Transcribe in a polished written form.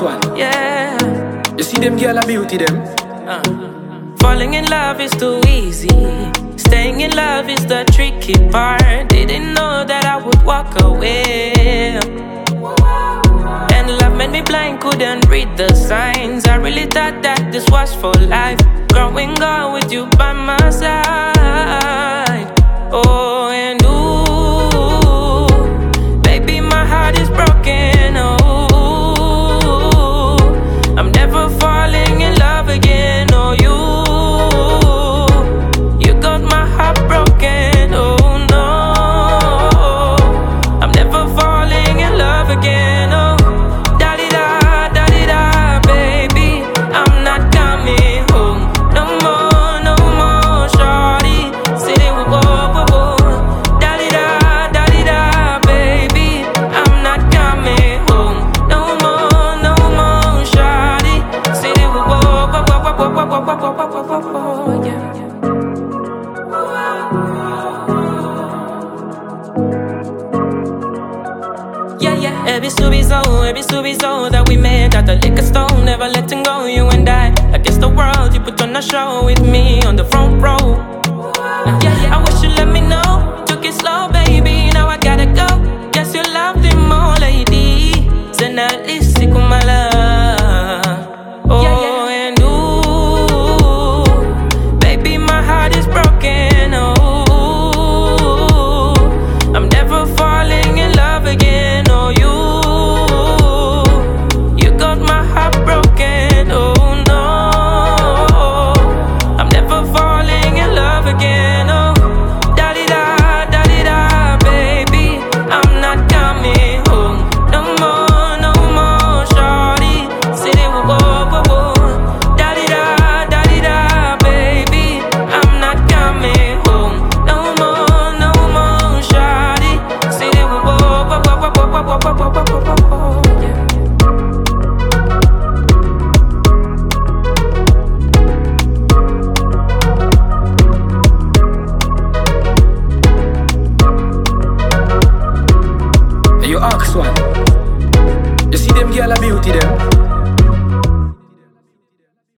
one. Yeah. You see them girl a beauty them. Falling in love is too easy. Staying in love is the tricky part. Didn't know that I would walk away. And love made me blind, couldn't read the signs. I really thought that this was for life. Growing up with you by my side. Oh, and ooh, baby, my heart is broken. Oh, I'm never falling in love again. Oh, you got my heart broken. Oh no, I'm never falling in love again. Oh, da-di-da, da-di-da, baby, I'm not coming home no more, no more, shawty. Say whoa, whoa, whoa, da-di-da, da-di-da, baby, I'm not coming home no more, no more, shawty. Say whoa, whoa, whoa, whoa, whoa, whoa, whoa, whoa, whoa, whoa, yeah. Yeah, yeah. Every so that we met at the liquor store, never letting go, you and I. Against the world, you put on a show with me on the front row. Yeah, yeah. I wish you let me know. Took it slow, baby. Now I gotta go. Yes, you loved him more, lady. Send at least my love. Oh, yeah, yeah. And ooh, baby, my heart is broken. Oh, I'm never falling in love again. Oh, you got my heart broken. Oh no, I'm never falling in love again. Oh, da-di-da, da-di-da, baby, I'm not coming home no more, no more, shawty. Say whoa, whoa, whoa, whoa, da-di-da, da-di-da, baby, I'm not coming home no more, no more, shawty. Say whoa, whoa, whoa, whoa, whoa, whoa, whoa, whoa, whoa, whoa, yeah. You ask one. You see them girl a beauty them.